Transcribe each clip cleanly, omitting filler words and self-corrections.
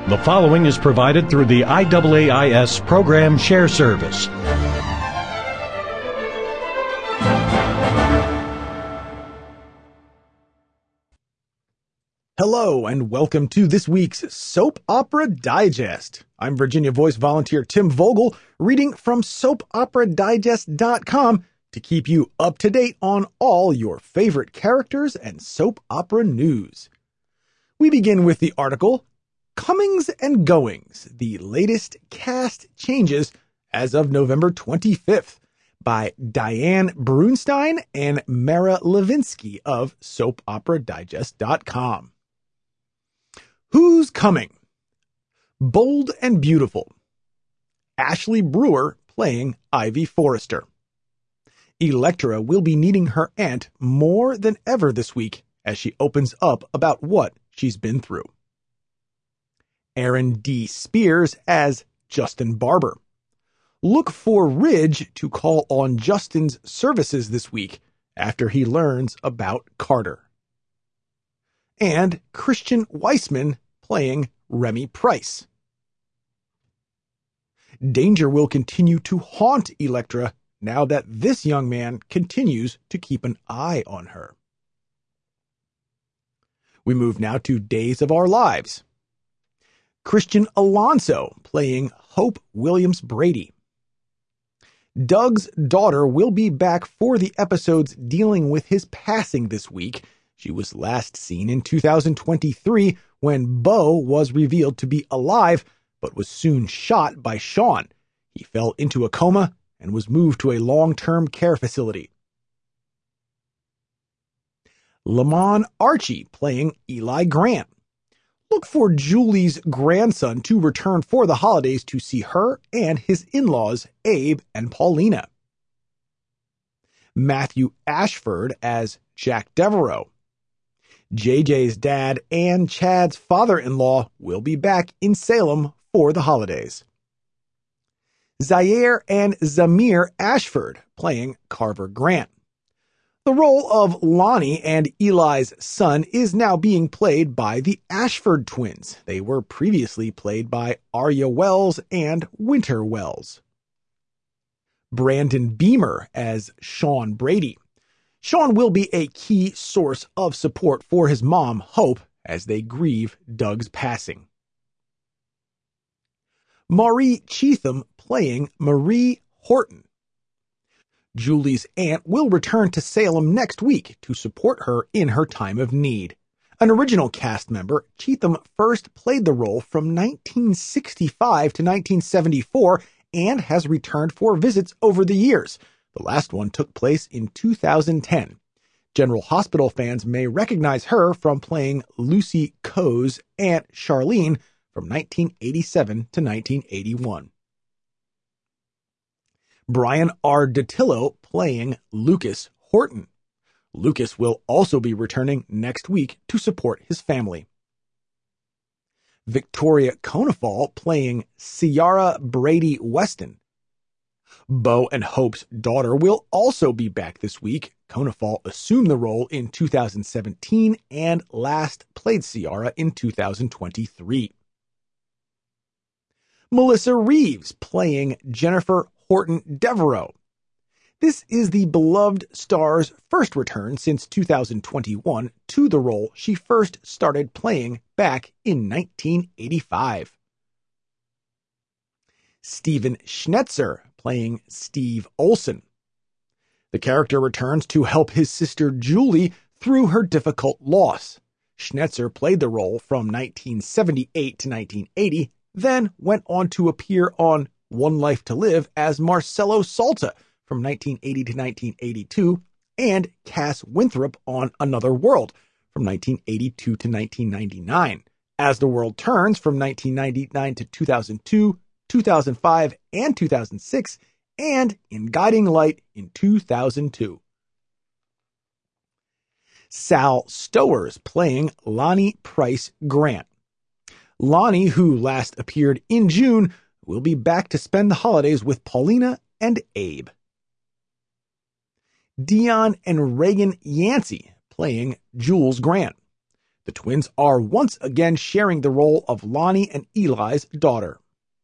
The following is provided through the IAAIS Program Share Service. Hello, and welcome to this week's Soap Opera Digest. I'm Virginia Voice volunteer Tim Vogel, reading from SoapOperaDigest.com to keep you up to date on all your favorite characters and soap opera news. We begin with the article, Comings and Goings, the latest cast changes as of November 25th, by Diane Brunstein and Mara Levinsky of SoapOperaDigest.com. Who's coming? Bold and Beautiful. Ashley Brewer playing Ivy Forrester. Elektra will be needing her aunt more than ever this week as she opens up about what she's been through. Aaron D. Spears as Justin Barber. Look for Ridge to call on Justin's services this week after he learns about Carter. And Christian Weissman playing Remy Price. Danger will continue to haunt Elektra now that this young man continues to keep an eye on her. We move now to Days of Our Lives. Christian Alonso playing Hope Williams Brady. Doug's daughter will be back for the episodes dealing with his passing this week. She was last seen in 2023 when Bo was revealed to be alive, but was soon shot by Sean. He fell into a coma and was moved to a long-term care facility. Lamont Archie playing Eli Grant. Look for Julie's grandson to return for the holidays to see her and his in-laws, Abe and Paulina. Matthew Ashford as Jack Devereaux. JJ's dad and Chad's father-in-law will be back in Salem for the holidays. Zaire and Zamir Ashford playing Carver Grant. The role of Lonnie and Eli's son is now being played by the Ashford twins. They were previously played by Arya Wells and Winter Wells. Brandon Beamer as Sean Brady. Sean will be a key source of support for his mom, Hope, as they grieve Doug's passing. Marie Cheatham playing Marie Horton. Julie's aunt will return to Salem next week to support her in her time of need. An original cast member, Cheatham first played the role from 1965 to 1974 and has returned for visits over the years. The last one took place in 2010. General Hospital fans may recognize her from playing Lucy Coe's Aunt Charlene from 1987 to 1981. Brian R. Datillo playing Lucas Horton. Lucas will also be returning next week to support his family. Victoria Konefal playing Ciara Brady Weston. Bo and Hope's daughter will also be back this week. Konefal assumed the role in 2017 and last played Ciara in 2023. Melissa Reeves playing Jennifer Horton Devereaux. This is the beloved star's first return since 2021 to the role she first started playing back in 1985. Steven Schnetzer playing Steve Olson. The character returns to help his sister Julie through her difficult loss. Schnetzer played the role from 1978 to 1980, then went on to appear on One Life to Live as Marcelo Salta from 1980 to 1982, and Cass Winthrop on Another World from 1982 to 1999, As the World Turns from 1999 to 2002, 2005, and 2006, and in Guiding Light in 2002. Sal Stowers playing Lonnie Price Grant. Lonnie, who last appeared in June, will be back to spend the holidays with Paulina and Abe. Dion and Reagan Yancey playing Jules Grant. The twins are once again sharing the role of Lonnie and Eli's daughter.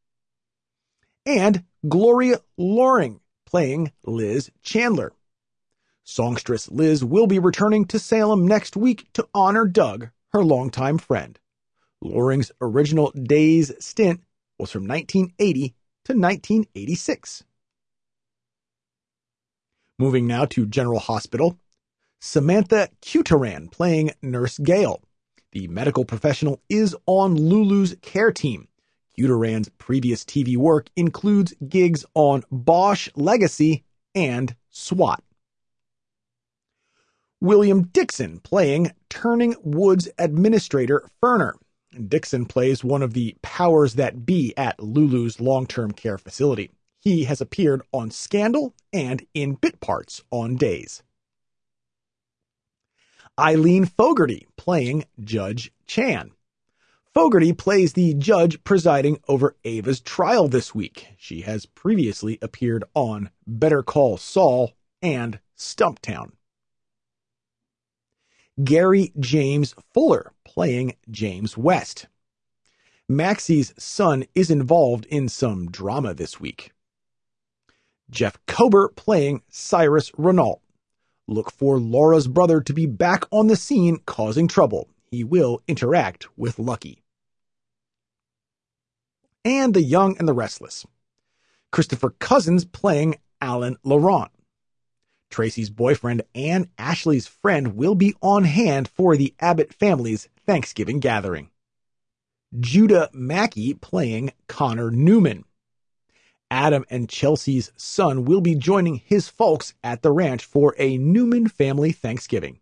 And Gloria Loring playing Liz Chandler. Songstress Liz will be returning to Salem next week to honor Doug, her longtime friend. Loring's original Days stint was from 1980 to 1986. Moving now to General Hospital. Samantha Cuteran playing Nurse Gail. The medical professional is on Lulu's care team. Cuteran's previous TV work includes gigs on Bosch Legacy and SWAT. William Dixon playing Turning Woods Administrator Ferner. Dixon plays one of the powers that be at Lulu's long-term care facility. He has appeared on Scandal and in bit parts on Days. Eileen Fogarty playing Judge Chan. Fogarty plays the judge presiding over Ava's trial this week. She has previously appeared on Better Call Saul and Stumptown. Gary James Fuller playing James West. Maxie's son is involved in some drama this week. Jeff Kober playing Cyrus Renault. Look for Laura's brother to be back on the scene causing trouble. He will interact with Lucky. And The Young and the Restless. Christopher Cousins playing Alan Laurent. Tracy's boyfriend and Ashley's friend will be on hand for the Abbott family's Thanksgiving gathering. Judah Mackey playing Connor Newman. Adam and Chelsea's son will be joining his folks at the ranch for a Newman family Thanksgiving.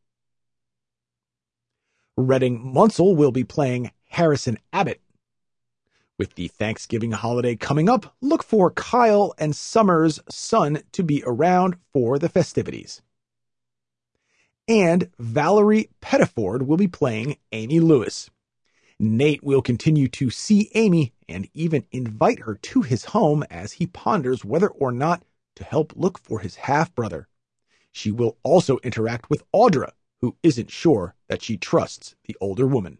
Redding Munsell will be playing Harrison Abbott. With the Thanksgiving holiday coming up, look for Kyle and Summer's son to be around for the festivities. And Valerie Pettiford will be playing Amy Lewis. Nate will continue to see Amy and even invite her to his home as he ponders whether or not to help look for his half-brother. She will also interact with Audra, who isn't sure that she trusts the older woman.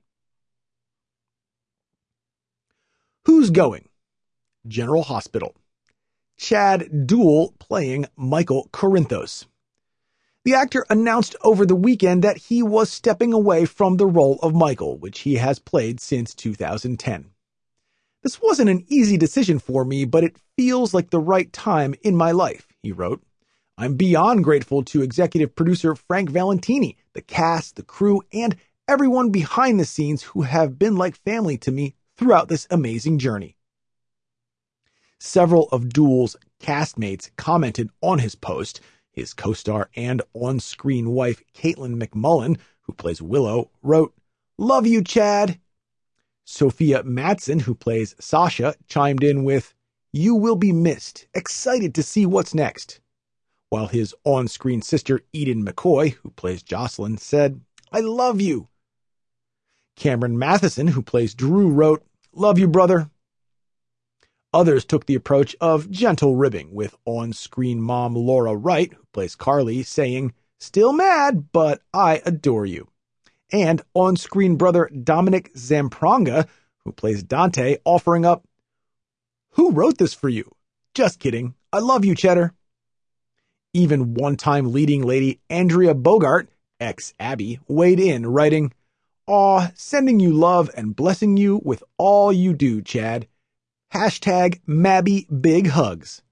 Who's going? General Hospital. Chad Duell playing Michael Corinthos. The actor announced over the weekend that he was stepping away from the role of Michael, which he has played since 2010. This wasn't an easy decision for me, but it feels like the right time in my life, he wrote. I'm beyond grateful to executive producer Frank Valentini, the cast, the crew, and everyone behind the scenes who have been like family to me throughout this amazing journey. Several of Duell's castmates commented on his post. His co-star and on-screen wife, Caitlin McMullen, who plays Willow, wrote, "Love you, Chad." Sophia Matson, who plays Sasha, chimed in with, "You will be missed. Excited to see what's next." While his on-screen sister, Eden McCoy, who plays Jocelyn, said, "I love you." Cameron Matheson, who plays Drew, wrote, "Love you, brother." Others took the approach of gentle ribbing, with on-screen mom Laura Wright, who plays Carly, saying, "Still mad, but I adore you." And on-screen brother Dominic Zampronga, who plays Dante, offering up, "Who wrote this for you? Just kidding. I love you, Cheddar." Even one-time leading lady Andrea Bogart, ex-Abby, weighed in, writing, "Aw, sending you love and blessing you with all you do, Chad. Hashtag Mabby Big Hugs."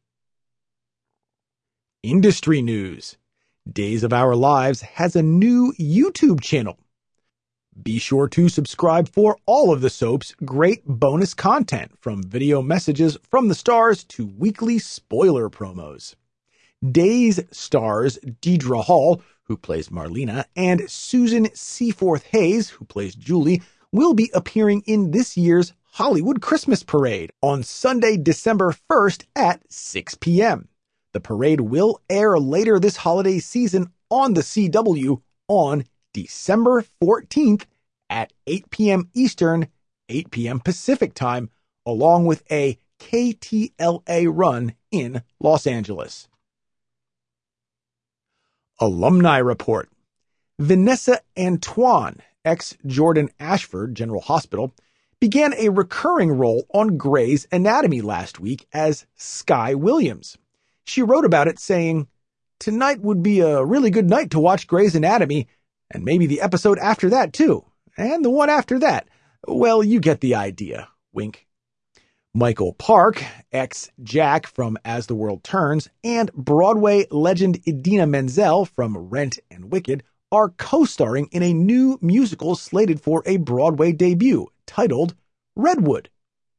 Industry news. Days of Our Lives has a new YouTube channel. Be sure to subscribe for all of the soap's great bonus content, from video messages from the stars to weekly spoiler promos. Days stars Deidre Hall, who plays Marlena, and Susan Seaforth Hayes, who plays Julie, will be appearing in this year's Hollywood Christmas Parade on Sunday, December 1st at 6 p.m. The parade will air later this holiday season on the CW on December 14th at 8 p.m. Eastern, 8 p.m. Pacific time, along with a KTLA run in Los Angeles. Alumni report. Vanessa Antoine, Jordan Ashford, General Hospital, began a recurring role on Grey's Anatomy last week as Skye Williams. She wrote about it saying, "Tonight would be a really good night to watch Grey's Anatomy, and maybe the episode after that too, and the one after that. Well, you get the idea." Wink. Michael Park, ex-Jack from As the World Turns, and Broadway legend Idina Menzel from Rent and Wicked are co-starring in a new musical slated for a Broadway debut titled Redwood.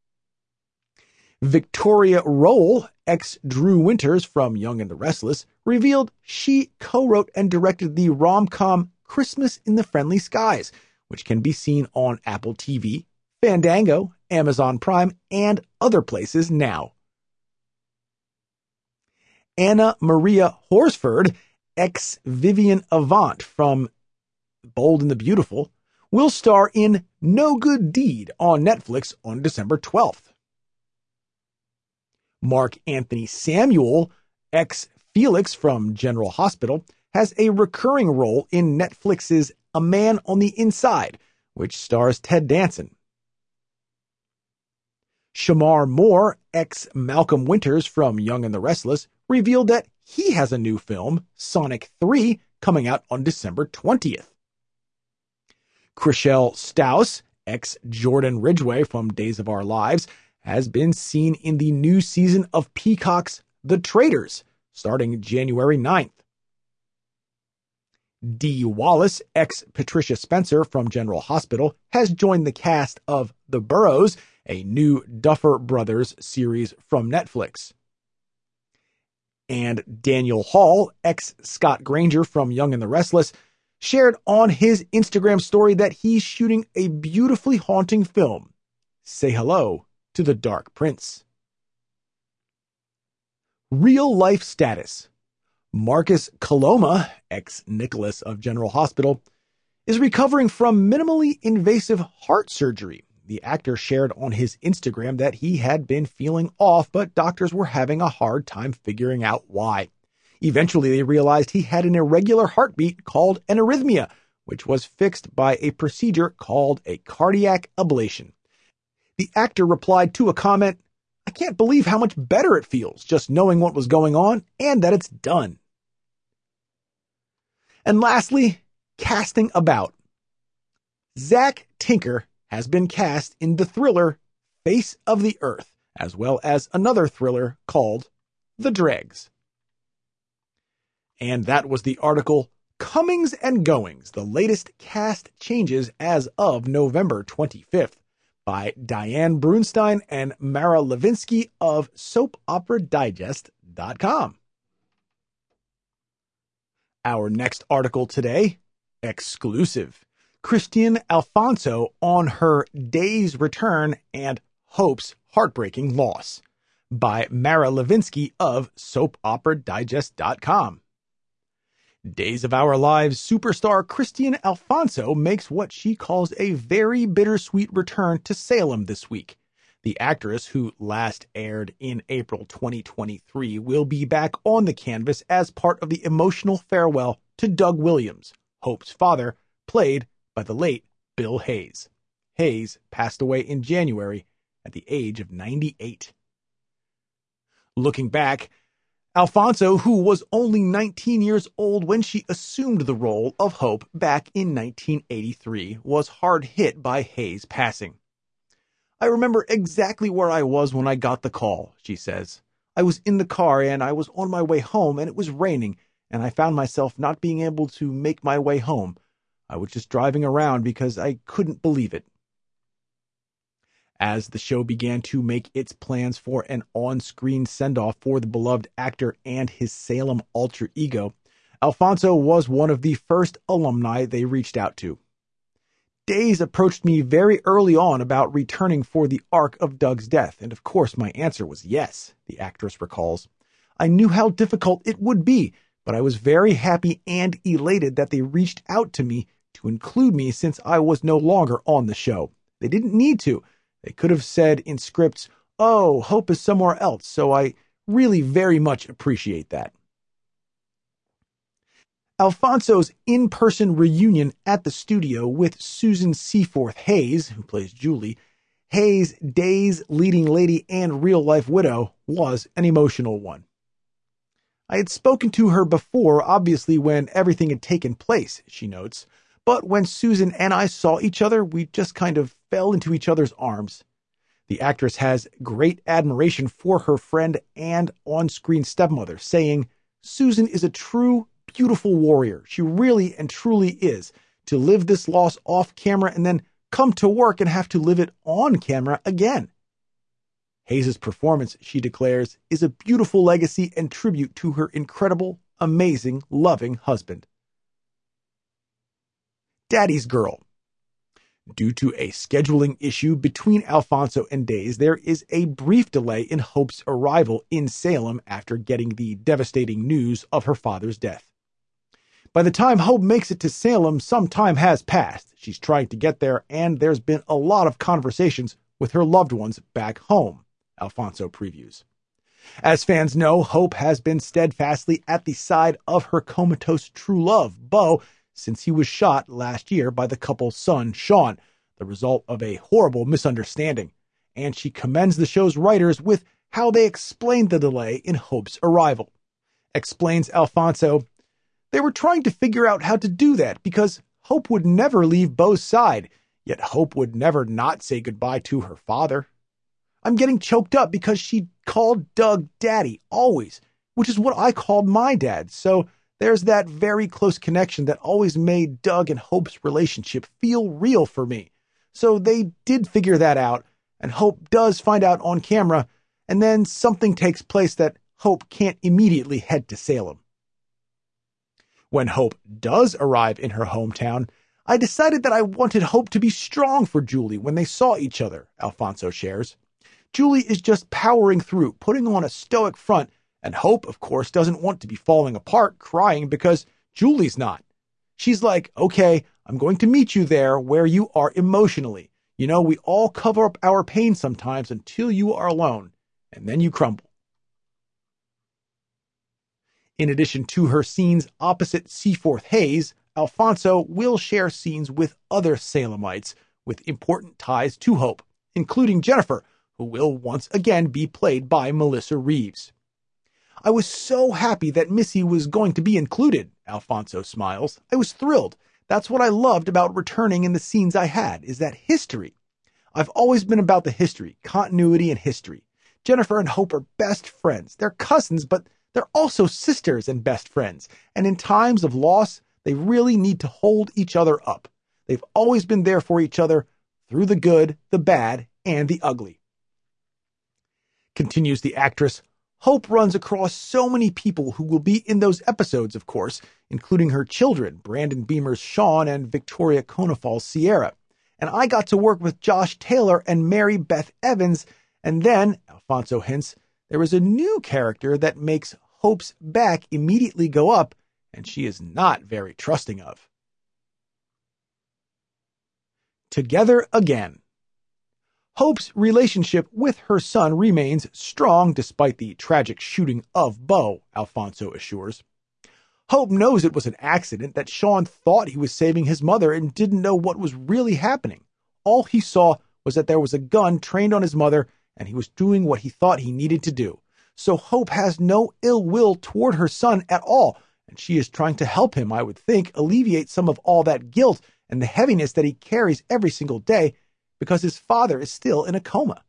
Victoria Rowell, ex-Drew Winters from Young and the Restless, revealed she co-wrote and directed the rom-com Christmas in the Friendly Skies, which can be seen on Apple TV, Fandango, Amazon Prime, and other places now. Anna Maria Horsford, ex-Vivian Avant from Bold and the Beautiful, will star in No Good Deed on Netflix on December 12th. Mark Anthony Samuel, ex-Felix from General Hospital, has a recurring role in Netflix's A Man on the Inside, which stars Ted Danson. Shamar Moore, ex-Malcolm Winters from Young and the Restless, revealed that he has a new film, Sonic 3, coming out on December 20th. Chriselle Staus, ex-Jordan Ridgway from Days of Our Lives, has been seen in the new season of Peacock's The Traitors, starting January 9th. Dee Wallace, ex-Patricia Spencer from General Hospital, has joined the cast of The Burrows, a new Duffer Brothers series from Netflix. And Daniel Hall, ex-Scott Granger from Young and the Restless, shared on his Instagram story that he's shooting a beautifully haunting film. Say hello to the Dark Prince. Real life status. Marcus Coloma, ex-Nicholas of General Hospital, is recovering from minimally invasive heart surgery. The actor shared on his Instagram that he had been feeling off, but doctors were having a hard time figuring out why. Eventually, they realized he had an irregular heartbeat called an arrhythmia, which was fixed by a procedure called a cardiac ablation. The actor replied to a comment, "I can't believe how much better it feels just knowing what was going on and that it's done." And lastly, casting about. Zach Tinker has been cast in the thriller Face of the Earth, as well as another thriller called The Dregs. And that was the article Comings and Goings, the latest cast changes as of November 25th by Diane Brunstein and Mara Levinsky of SoapOperaDigest.com. Our next article today, exclusive. Christian Alfonso on her day's return and Hope's heartbreaking loss by Mara Levinsky of SoapOperaDigest.com. Days of Our Lives superstar Christian Alfonso makes what she calls a very bittersweet return to Salem this week. The actress, who last aired in April 2023, will be back on the canvas as part of the emotional farewell to Doug Williams, Hope's father, played by the late Bill Hayes. Hayes passed away in January at the age of 98. Looking back, Alfonso, who was only 19 years old when she assumed the role of Hope back in 1983, was hard hit by Hayes' passing. "I remember exactly where I was when I got the call," she says. "I was in the car and I was on my way home and it was raining and I found myself not being able to make my way home. I was just driving around because I couldn't believe it." As the show began to make its plans for an on-screen send-off for the beloved actor and his Salem alter ego, Alfonso was one of the first alumni they reached out to. "Days approached me very early on about returning for the arc of Doug's death, and of course my answer was yes," the actress recalls. "I knew how difficult it would be, but I was very happy and elated that they reached out to me to include me since I was no longer on the show. They didn't need to. They could have said in scripts, 'Oh, Hope is somewhere else,' so I really very much appreciate that." Alfonso's in-person reunion at the studio with Susan Seaforth Hayes, who plays Julie, Hayes' Days leading lady and real-life widow, was an emotional one. I had spoken to her before, obviously when everything had taken place, she notes, but when Susan and I saw each other, we just kind of fell into each other's arms. The actress has great admiration for her friend and on-screen stepmother, saying, "Susan is a true, beautiful warrior. She really and truly is. To live this loss off camera and then come to work and have to live it on camera again." Hayes' performance, she declares, is a beautiful legacy and tribute to her incredible, amazing, loving husband. Daddy's Girl. Due to a scheduling issue between Alfonso and Days, there is a brief delay in Hope's arrival in Salem after getting the devastating news of her father's death. By the time Hope makes it to Salem, some time has passed. She's trying to get there, and there's been a lot of conversations with her loved ones back home, Alfonso previews. As fans know, Hope has been steadfastly at the side of her comatose true love, Beau, since he was shot last year by the couple's son, Sean, the result of a horrible misunderstanding, and she commends the show's writers with how they explained the delay in Hope's arrival. Explains Alfonso, "They were trying to figure out how to do that because Hope would never leave Beau's side, yet Hope would never not say goodbye to her father. I'm getting choked up because she called Doug Daddy always, which is what I called my dad, so there's that very close connection that always made Doug and Hope's relationship feel real for me. So they did figure that out, and Hope does find out on camera, and then something takes place that Hope can't immediately head to Salem." When Hope does arrive in her hometown, "I decided that I wanted Hope to be strong for Julie when they saw each other," Alfonso shares. "Julie is just powering through, putting on a stoic front, and Hope, of course, doesn't want to be falling apart, crying because Julie's not. She's like, okay, I'm going to meet you there where you are emotionally. You know, we all cover up our pain sometimes until you are alone, and then you crumble." In addition to her scenes opposite Seaforth Hayes, Alfonso will share scenes with other Salemites with important ties to Hope, including Jennifer, who will once again be played by Melissa Reeves. "I was so happy that Missy was going to be included," Alfonso smiles. "I was thrilled. That's what I loved about returning in the scenes I had, is that history. I've always been about the history, continuity and history. Jennifer and Hope are best friends. They're cousins, but they're also sisters and best friends. And in times of loss, they really need to hold each other up. They've always been there for each other through the good, the bad, and the ugly." Continues the actress, "Hope runs across so many people who will be in those episodes, of course, including her children, Brandon Beamer's Sean and Victoria Konefal's Sierra. And I got to work with Josh Taylor and Mary Beth Evans, and then," Alfonso hints, "there is a new character that makes Hope's back immediately go up, and she is not very trusting of." Together again. Hope's relationship with her son remains strong despite the tragic shooting of Beau, Alfonso assures. Hope knows it was an accident, that Sean thought he was saving his mother and didn't know what was really happening. All he saw was that there was a gun trained on his mother and he was doing what he thought he needed to do. So Hope has no ill will toward her son at all, and she is trying to help him, I would think, alleviate some of all that guilt and the heaviness that he carries every single day, because his father is still in a coma.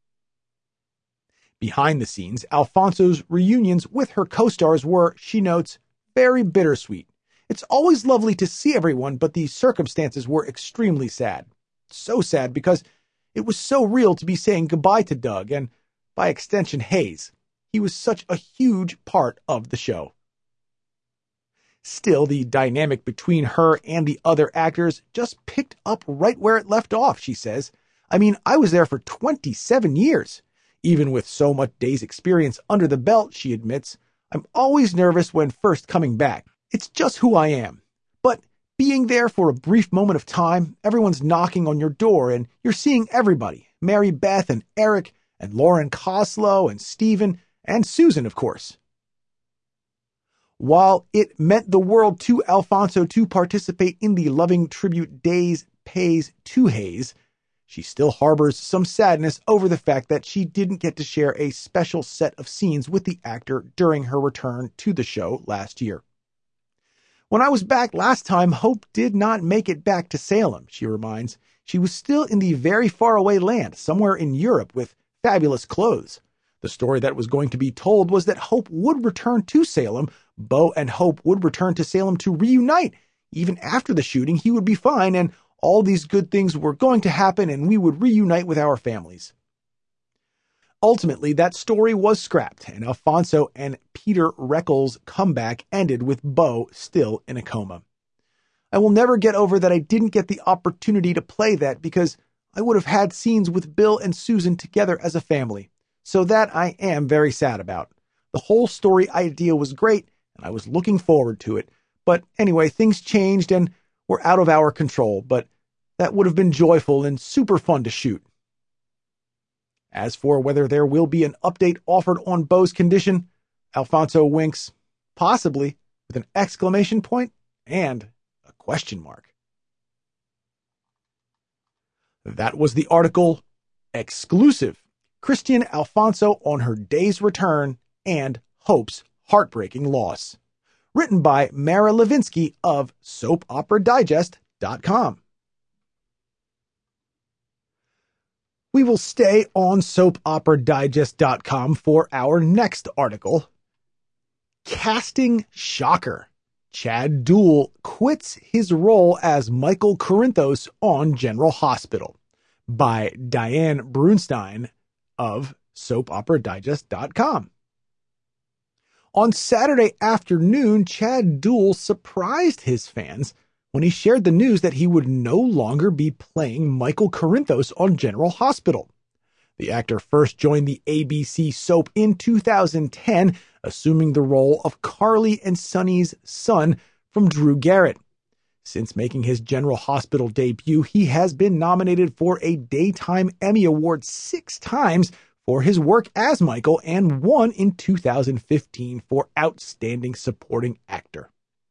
Behind the scenes, Alfonso's reunions with her co-stars were, she notes, very bittersweet. "It's always lovely to see everyone, but the circumstances were extremely sad. So sad because it was so real to be saying goodbye to Doug and, by extension, Hayes. He was such a huge part of the show." Still, the dynamic between her and the other actors just picked up right where it left off, she says. "I mean, I was there for 27 years. Even with so much days experience under the belt," she admits, "I'm always nervous when first coming back. It's just who I am. But being there for a brief moment of time, everyone's knocking on your door and you're seeing everybody. Mary Beth and Eric and Lauren Koslow and Stephen and Susan, of course." While it meant the world to Alfonso to participate in the loving tribute Days Pays to Hayes, she still harbors some sadness over the fact that she didn't get to share a special set of scenes with the actor during her return to the show last year. When I was back last time, Hope did not make it back to Salem, she reminds. She was still in the very faraway land, somewhere in Europe, with fabulous clothes. The story that was going to be told was that Hope would return to Salem. Bo and Hope would return to Salem to reunite. Even after the shooting, he would be fine, and all these good things were going to happen, and we would reunite with our families. Ultimately, that story was scrapped, and Alfonso and Peter Reckles' comeback ended with Bo still in a coma. I will never get over that I didn't get the opportunity to play that because I would have had scenes with Bill and Susan together as a family. So that I am very sad about. The whole story idea was great, and I was looking forward to it. But anyway, things changed and were out of our control, but that would have been joyful and super fun to shoot. As for whether there will be an update offered on Bo's condition, Alfonso winks, possibly, with an exclamation point and a question mark. That was the article, Exclusive, Christian Alfonso on her day's return and Hope's heartbreaking loss. Written by Mara Levinsky of SoapOperaDigest.com. We will stay on SoapOperaDigest.com for our next article. Casting Shocker. Chad Duell quits his role as Michael Corinthos on General Hospital. By Diane Brunstein of SoapOperaDigest.com. On Saturday afternoon, Chad Duell surprised his fans when he shared the news that he would no longer be playing Michael Corinthos on General Hospital. The actor first joined the ABC soap in 2010, assuming the role of Carly and Sonny's son from Drew Garrett. Since making his General Hospital debut, he has been nominated for a Daytime Emmy Award 6 times for his work as Michael and won in 2015 for Outstanding Supporting Actor.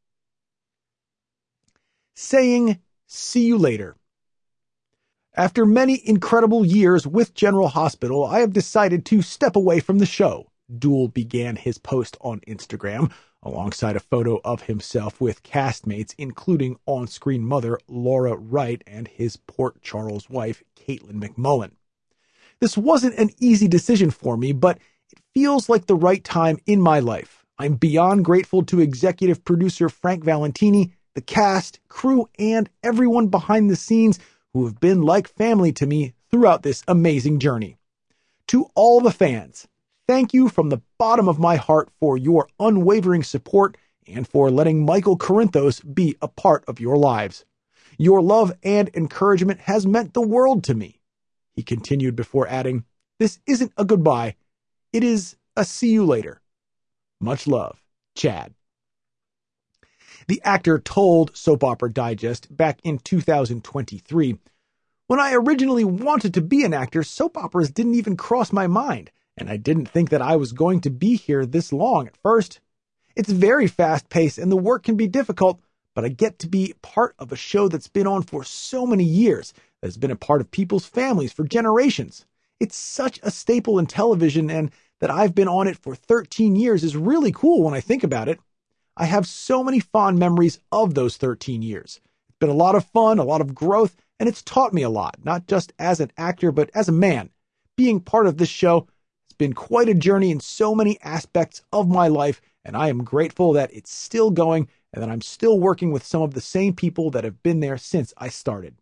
Saying, "See you later." After many incredible years with General Hospital, I have decided to step away from the show. Duell began his post on Instagram, alongside a photo of himself with castmates, including on-screen mother Laura Wright and his Port Charles wife, Caitlin McMullen. This wasn't an easy decision for me, but it feels like the right time in my life. I'm beyond grateful to executive producer Frank Valentini, the cast, crew, and everyone behind the scenes who have been like family to me throughout this amazing journey. To all the fans, thank you from the bottom of my heart for your unwavering support and for letting Michael Corinthos be a part of your lives. Your love and encouragement has meant the world to me. He continued before adding, "This isn't a goodbye. It is a see you later. Much love, Chad." The actor told Soap Opera Digest back in 2023, "When I originally wanted to be an actor, soap operas didn't even cross my mind, and I didn't think that I was going to be here this long at first. It's very fast-paced and the work can be difficult, but I get to be part of a show that's been on for so many years, that has been a part of people's families for generations. It's such a staple in television, and that I've been on it for 13 years is really cool when I think about it. I have so many fond memories of those 13 years. It's been a lot of fun, a lot of growth, and it's taught me a lot, not just as an actor, but as a man. Being part of this show has been quite a journey in so many aspects of my life, and I am grateful that it's still going and that I'm still working with some of the same people that have been there since I started."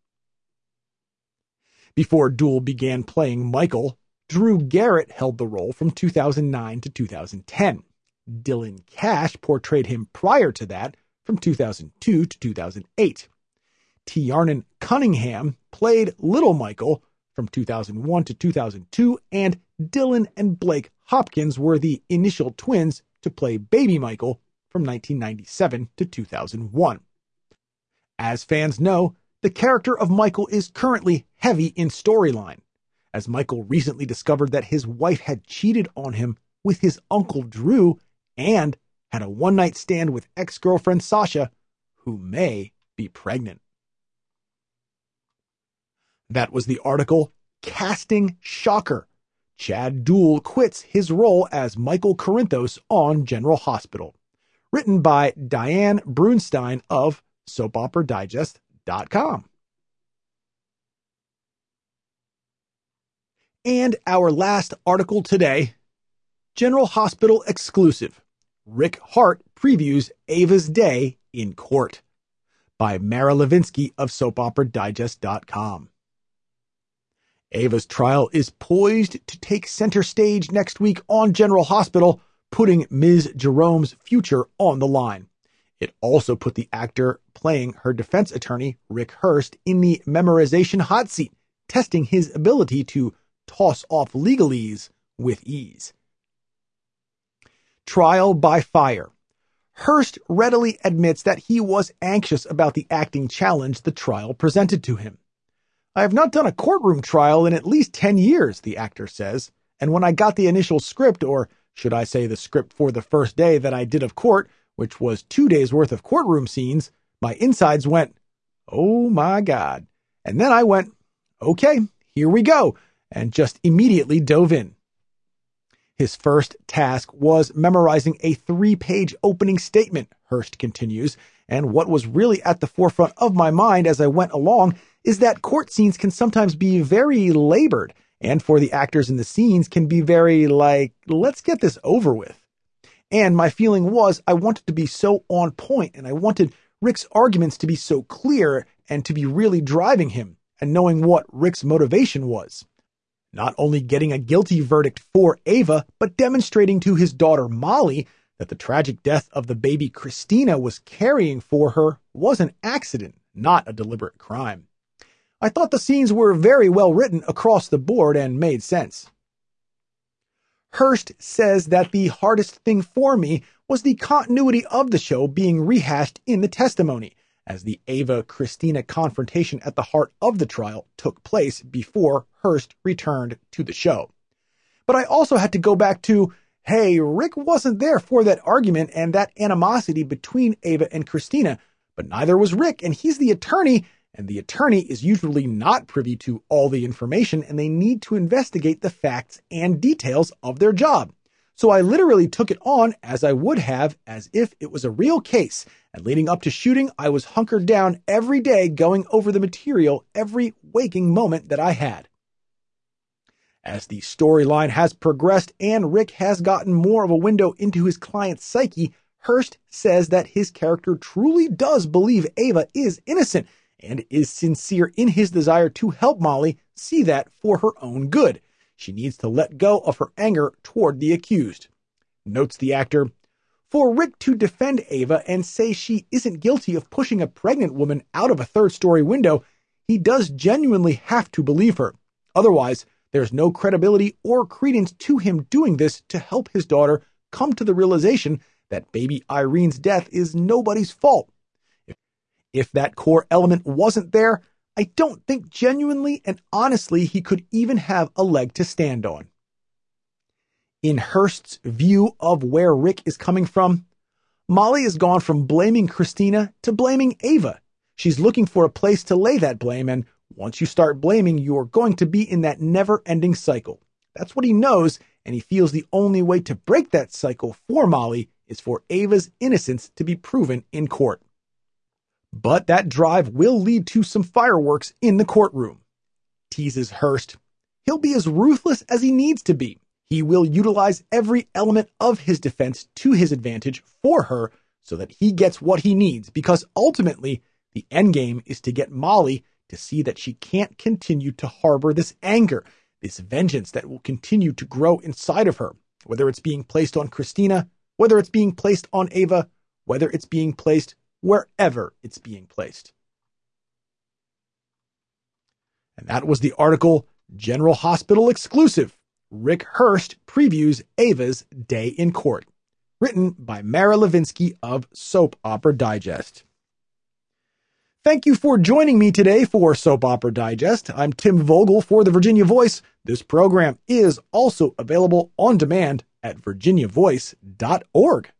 Before Duell began playing Michael, Drew Garrett held the role from 2009 to 2010. Dylan Cash portrayed him prior to that from 2002 to 2008. Tiernan Cunningham played Little Michael from 2001 to 2002, and Dylan and Blake Hopkins were the initial twins to play Baby Michael from 1997 to 2001. As fans know, the character of Michael is currently heavy in storyline, as Michael recently discovered that his wife had cheated on him with his uncle Drew and had a one-night stand with ex-girlfriend Sasha, who may be pregnant. That was the article, Casting Shocker. Chad Duell quits his role as Michael Corinthos on General Hospital. Written by Diane Brunstein of SoapOperaDigest.com. And our last article today, General Hospital exclusive. Rick Hart previews Ava's day in court. By Mara Levinsky of SoapOperaDigest.com. Ava's trial is poised to take center stage next week on General Hospital, putting Ms. Jerome's future on the line. It also put the actor playing her defense attorney, Rick Hurst, in the memorization hot seat, testing his ability to toss off legalese with ease. Trial by fire. Hurst readily admits that he was anxious about the acting challenge the trial presented to him. I have not done a courtroom trial in at least 10 years, the actor says, and when I got the initial script, or should I say the script for the first day that I did of court, which was 2 days worth of courtroom scenes, my insides went, oh my God. And then I went, okay, here we go, and just immediately dove in. His first task was memorizing a 3-page opening statement, Hurst continues, and what was really at the forefront of my mind as I went along is that court scenes can sometimes be very labored, and for the actors in the scenes can be very like, let's get this over with. And my feeling was I wanted to be so on point, and I wanted Rick's arguments to be so clear and to be really driving him and knowing what Rick's motivation was. Not only getting a guilty verdict for Ava, but demonstrating to his daughter Molly that the tragic death of the baby Christina was carrying for her was an accident, not a deliberate crime. I thought the scenes were very well written across the board and made sense. Hurst says that the hardest thing for me was the continuity of the show being rehashed in the testimony, as the Ava-Christina confrontation at the heart of the trial took place before Hurst returned to the show. But I also had to go back to, hey, Rick wasn't there for that argument and that animosity between Ava and Christina, but neither was Rick, and he's the attorney, and the attorney is usually not privy to all the information, and they need to investigate the facts and details of their job. So I literally took it on as I would have, as if it was a real case, and leading up to shooting, I was hunkered down every day going over the material every waking moment that I had. As the storyline has progressed and Rick has gotten more of a window into his client's psyche, Hurst says that his character truly does believe Ava is innocent, and is sincere in his desire to help Molly see that for her own good. She needs to let go of her anger toward the accused. Notes the actor, for Rick to defend Ava and say she isn't guilty of pushing a pregnant woman out of a third-story window, he does genuinely have to believe her. Otherwise, there's no credibility or credence to him doing this to help his daughter come to the realization that baby Irene's death is nobody's fault. If that core element wasn't there, I don't think genuinely and honestly he could even have a leg to stand on. In Hurst's view of where Rick is coming from, Molly has gone from blaming Christina to blaming Ava. She's looking for a place to lay that blame, and once you start blaming, you're going to be in that never-ending cycle. That's what he knows, and he feels the only way to break that cycle for Molly is for Ava's innocence to be proven in court. But that drive will lead to some fireworks in the courtroom. Teases Hurst. He'll be as ruthless as he needs to be. He will utilize every element of his defense to his advantage for her so that he gets what he needs, because ultimately the end game is to get Molly to see that she can't continue to harbor this anger, this vengeance that will continue to grow inside of her, whether it's being placed on Christina, whether it's being placed on Ava, whether it's being placed wherever it's being placed. And that was the article, General Hospital exclusive. Rick Hurst previews Ava's day in court. Written by Mara Levinsky of Soap Opera Digest. Thank you for joining me today for Soap Opera Digest. I'm Tim Vogel for the Virginia Voice. This program is also available on demand at virginiavoice.org.